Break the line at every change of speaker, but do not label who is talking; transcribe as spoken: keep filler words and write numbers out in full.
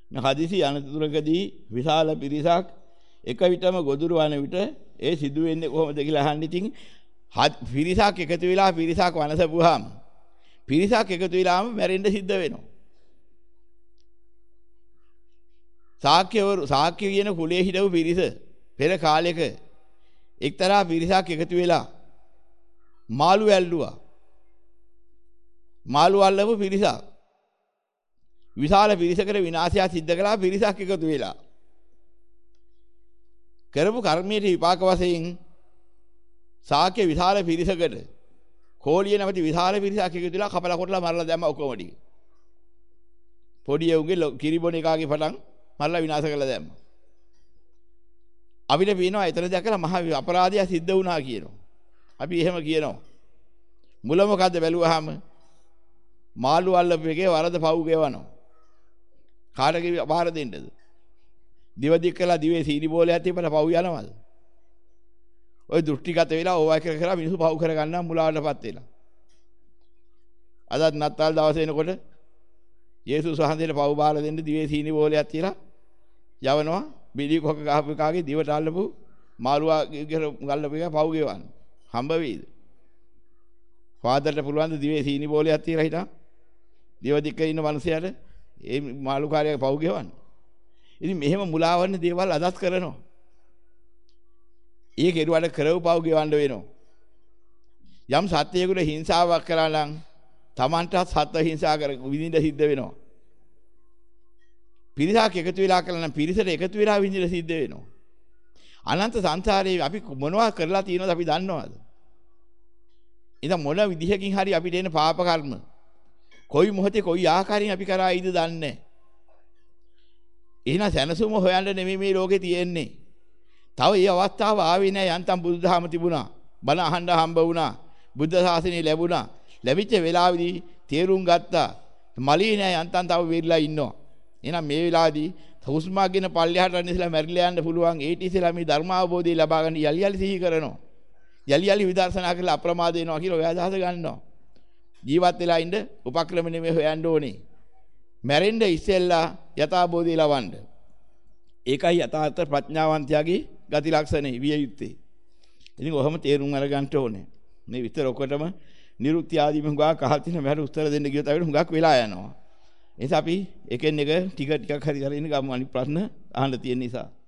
මේ හදිසි අනතුරකදී විශාල පිරිසක් එක විටම ගොදුරු වන විට ඒ සිදු වෙන්නේ කොහොමද කියලා අහන්නේ. ඉතින් පිරිසක් එකතු වෙලා පිරිසක් වනසපුවාම පිරිසක් එකතු වෙලාම මැරෙන්න සිද්ධ වෙනවා. ශාක්‍යවරු ශාක්‍ය කියන කුලයේ හිටපු පිරිස පෙර කාලෙක එක්තරා පිරිසක් එකතු වෙලා මාළු ඇල්ලුවා. මාළු අල්ලපු පිරිසක් විශාල පිරිසකට විනාශය සිද්ධ කළා. පිරිසක් එකතු වෙලා කරපු කර්මයේ විපාක වශයෙන් ශාක්‍ය විශාල පිරිසකට කෝලිය නැමැති විශාල පිරිසක් එකතු වෙලා කපලා කොටලා මරලා දැම්ම ඔක්කොම ටික. පොඩි උගේ කිරිබොන එකාගේ පටන් මරලා විනාශ කළා දැම්ම. අපිට පේනවා එතන දැකලා මහ අපරාධය සිද්ධ වුණා කියනවා. අපි එහෙම කියනවා. මුල මොකද්ද බැලුවාම මාළු අල්ලපු එකේ වරද පව් ගෙවනවා. කාටගේ බාර දෙන්නද? දිවදික් කළා දිවේ සීනි බෝලයක් තියපලා පව් යනවද? ඔය දෘෂ්ටිගත වෙලා ඕවා කර කර මිනිස්සු පව් කර ගන්නවා මුලාවටපත් වෙලා. අදත් නත්තල් දවසේ එනකොට යේසුස් වහන්සේට පව් බාර දෙන්න දිවේ සීනි බෝලයක් තියලා යවනවා. බිලි කොක ගහපු එකාගේ දිවට අල්ලපු මාළුවාගේ ගල්ලපු එක පව් ගෙවන්න. හම්බ වෙයිද? ෆාදර්ට පුළුවන් ද දිවේ සීනි බෝලයක් තියලා හිටා දිවදික්ක ඉන්න මිනිසයාට ඒ මාළුකාරයාගේ පව් ගෙවන්න. ඉතින් මෙහෙම මුලාවන්න දේවල් අදත් කරනවා. ඒ කෙරුවට කරව පව් ගෙවන්න වෙනවා. යම් සත්‍යයකට හිංසාවක් කරා නම් Tamanටත් සත්ව හිංසා කර විඳින්න සිද්ධ වෙනවා. පිරිසක් එකතු වෙලා කළා නම් පිරිසට එකතු වෙලා විඳින්න සිද්ධ වෙනවා. අනන්ත සංසාරේ අපි මොනවා කරලා තියෙනවද අපි දන්නවද? ඉතින් මොන විදිහකින් හරි අපිට එන පාප කර්ම කොයි මොහොතේ කොයි ආකාරයෙන් අපි කරා ඉද දන්නේ නැහැ. එහෙනම් සැනසුම හොයන්න නෙමෙයි මේ ලෝකේ තියෙන්නේ. තව මේ අවස්ථාව ආවේ නැහැ. යන්තම් බුදුදහම තිබුණා. බණ අහන්න හම්බ වුණා. බුද්ධ ශාසනය ලැබුණා. ලැබිච්ච වෙලාවේදී තේරුම් ගත්තා. මලී නෑ යන්තම් තව වෙරිලා ඉන්නවා. එහෙනම් මේ වෙලාවේදී හුස්මගෙන පල්ලෙහාට යන්න ඉස්සලා මැරිලා යන්න පුළුවන්. ඒටි ඉස්සලා මේ ධර්ම අවබෝධය ලබා ගන්න යලි යලි සිහි කරනවා. යලි යලි විදර්ශනා කරලා අප්‍රමාද වෙනවා කියලා ඔය අදහස ගන්නවා. ජීවත් වෙලා ඉන්න උපක්‍රම නෙමෙයි හොයන්න ඕනේ. මැරෙන්න ඉස්සෙල්ලා යථාබෝධය ලබන්න. ඒකයි යථාර්ථ ප්‍රඥාවන්තයාගේ ගති ලක්ෂණේ විය යුත්තේ. ඉතින් ඔහොම තේරුම් අරගන්න ඕනේ. මේ විතර ඔකොටම නිරුක්ති ආදීම හුඟක් අහලා තියෙන මට උත්තර දෙන්න ගියොත් අපිට හුඟක් වෙලා යනවා. ඒ නිසා අපි එකෙන් එක ටික ටිකක් හරි කරගෙන ගමු අනිත් ප්‍රශ්න අහන්න තියෙන නිසා.